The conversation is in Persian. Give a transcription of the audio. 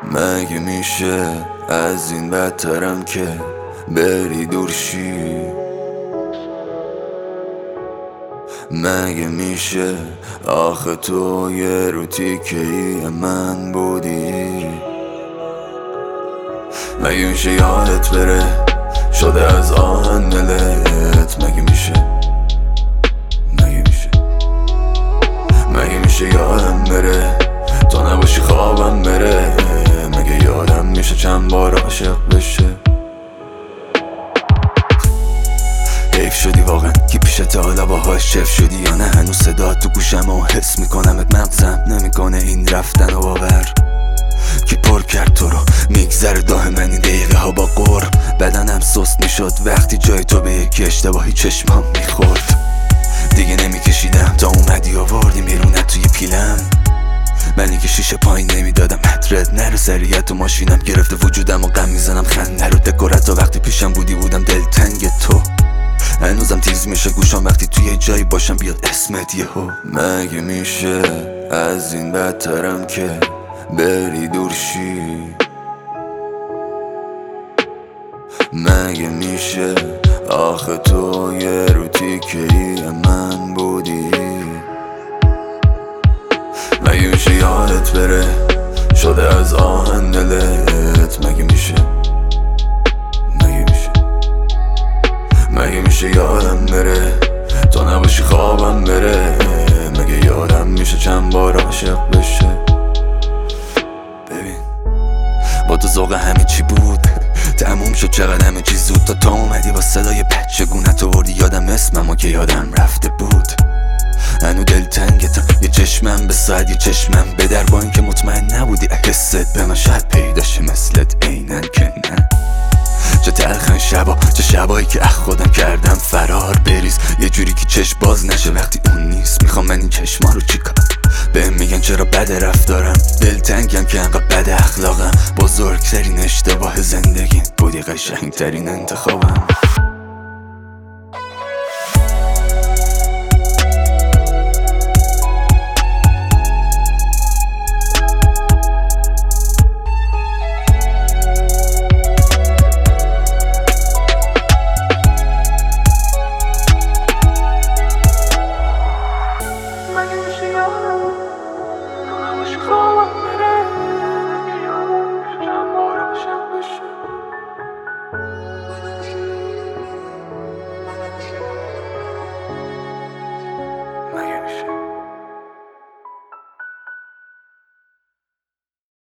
مگه میشه از این بدترم که بری دورشی؟ مگه میشه آخه تو یه رو تیکه ای من بودی؟ مگه میشه یادت بره شده از آهن دلت؟ مگه میشه یادم بره تو نباشی خوابم بره؟ مگه یادم میشه چند بار عاشق بشه؟ حیف شدی واقعا کی پیشت حالا باهاش شف شدی یا نه؟ هنوز صدا تو گوشم و حس میکنمت مغزم نمیکنه این رفتن و باور کی پر کرد تو رو میگذره داه من این دقیقه ها با قر بدنم سست میشد وقتی جای تو به یکی اشتباهی چشمام میخورد دیگه نمیکشیدم تا اومدی آوردی بیرونه توی پیلم منی که شیشه پایین نمیدادم حدرت نره سریعت و ماشینم گرفته وجودم و غم میزنم خنده رو دکورت تا وقتی پیشم بودم دلتنگ تو هنوزم تیز میشه گوشم وقتی توی جایی باشم بیاد اسمت یهو مگه میشه از این بدترم که بری دورشی؟ مگه میشه آخه تو یه رو تیکه ای من بودی؟ مگه میشه یادت بره شده از آهن دلت؟ مگه میشه یادم بره تو نباشی خوابم بره؟ مگه یادم میشه چند بار عاشق بشه؟ ببین با تو ذوق همه چی بود تموم شد چقدر همه چی زود تا اومدی با صدای بچه گونه آوردی یادم اسممو که یادم رفته بود هنو دلتنگتم یه چشمم به ساعت یه چشمم به در با اینکه مطمئن نبودی حست به من شاید پیداشه مثلت اینن که نه چه تلخن شبا چه شبایی که خودم کردم فرار بریز یه جوری که چشم باز نشه وقتی اون نیست میخوام من این چشما رو چیکار بهم میگن چرا بد رفتارم دلتنگم که انقدر بد اخلاقم بزرگترین اشتباه زندگی بودی قشنگترین انتخابم